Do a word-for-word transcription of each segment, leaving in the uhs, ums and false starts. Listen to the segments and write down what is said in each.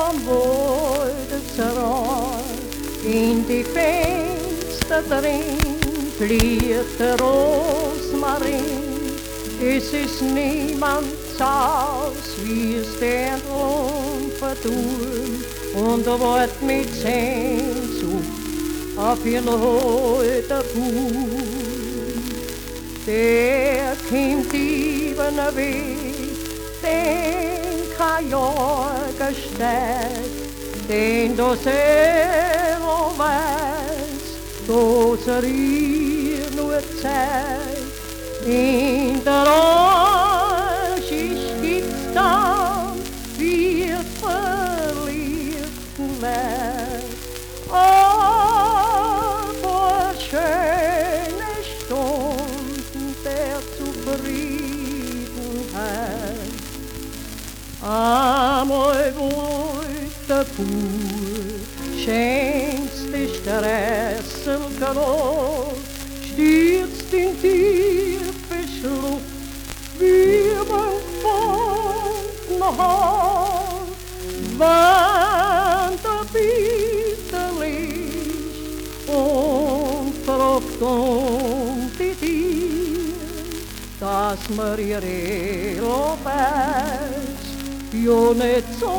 am Woldesrand, in die Fenster drin fliegt der Rosmarin. Es ist niemands Haus, wie es der unverduldet, und er wird mit Sehnsucht auf ihren heute Fuß. Der kommt über den Weg, den kein Jahr gesteckt, den du selber weißt, dass er ihr nur zeigt. In der Anschicht gibt's dann vier verliebten März. Aber schöne Stunden der Zufriedenheit. Einmal wollt der Pool, schenkst dich der Esselgenoss, stürzt in tiefe Schlucht, wie man von Haar, wann der bitterlich und fragt um die Tier, dass mir ihr Elo weiß, ja nicht so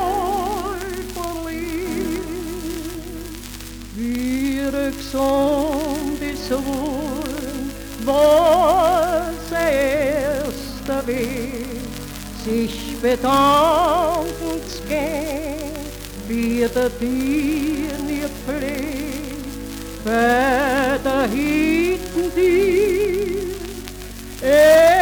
verliert. Wir gesund ist wohl, was der erste Weg, sich bedanken zu gehen, wie der Tier nicht pflegt, für der Hitten dir.